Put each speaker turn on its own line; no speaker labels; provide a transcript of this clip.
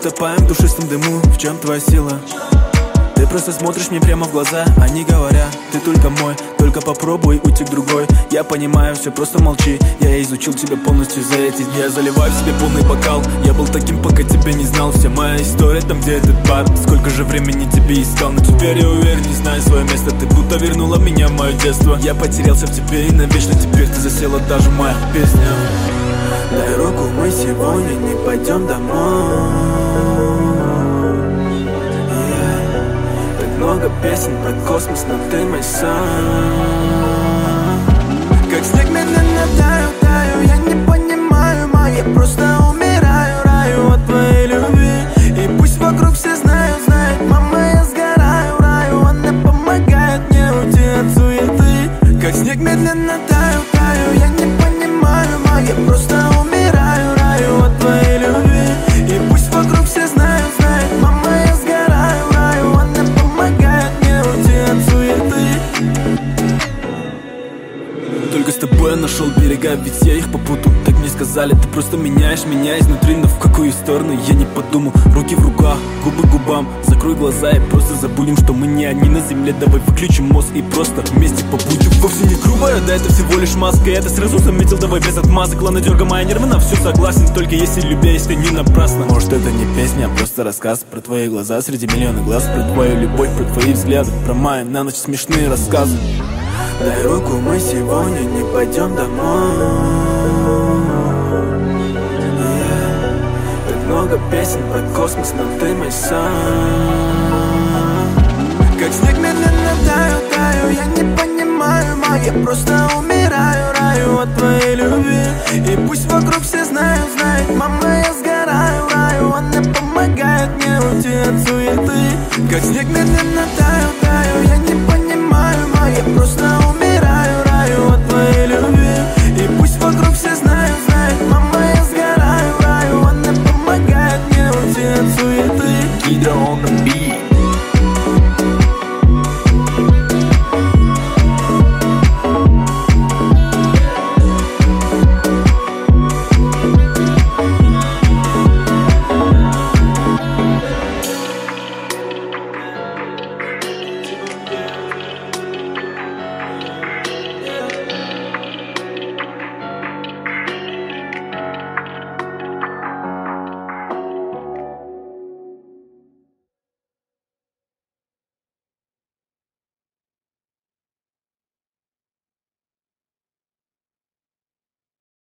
утопаем в душистом дыму. В чем твоя сила? Ты просто смотришь мне прямо в глаза, а не говоря: ты только мой, только попробуй уйти к другой. Я понимаю, все, просто молчи. Я изучил тебя полностью за эти дни. Я заливаю в себе полный бокал. Я был таким, пока тебя не знал. Вся моя история там, где этот бар. Сколько же времени тебе искал, но теперь я уверен, не знаю свое место. Ты будто вернула меня в мое детство. Я потерялся в тебе и навечно теперь ты засела даже в моих песнях. Дай руку, мы сегодня не пойдем домой. Много песен про космос, но ты мой сон. Как снег медленно таю, таю. Я не понимаю, я просто умираю, раю от твоей любви. И пусть вокруг все знают, мама, я сгораю, раю. Она помогает мне уйти от суеты. Как снег медленно таю, таю. Я не понимаю, я просто умираю, раю от твоей любви. И пусть вокруг все знают, мама, я сгораю, раю. Она помогает мне уйти от суеты. Только с тобой я нашел берега, ведь я их попутал. Так мне сказали, ты просто меняешь меня изнутри. Но в какую сторону я не подумал. Руки в руках, губы к губам. Закрой глаза и просто забудем, что мы не одни на земле. Давай выключим мозг и просто вместе побудем. Вовсе не грубая, да, это всего лишь маска. Я это сразу заметил, давай без отмазок. Ладно, дергай мои нервы, на все согласен. Только если любя, если не напрасно. Может, это не песня, а просто рассказ про твои глаза среди миллиона глаз. Про твою любовь, про твои взгляды. Про мои на ночь смешные рассказы. Дай руку, мы сегодня не пойдем домой. Так много песен про космос, но ты мой сон. Как снег медленно таю, таю. Я не понимаю, я просто умираю, раю от твоей любви. И пусть вокруг все знают, мама, я сгораю, раю. Она помогает мне уйти от суеты. Как снег медленно таю, таю. Я не понимаю, я просто умираю, раю от твоей любви. И пусть вокруг все знают, мама, я сгораю, раю. Она помогает мне уйти от суеты. Гидро on the beat.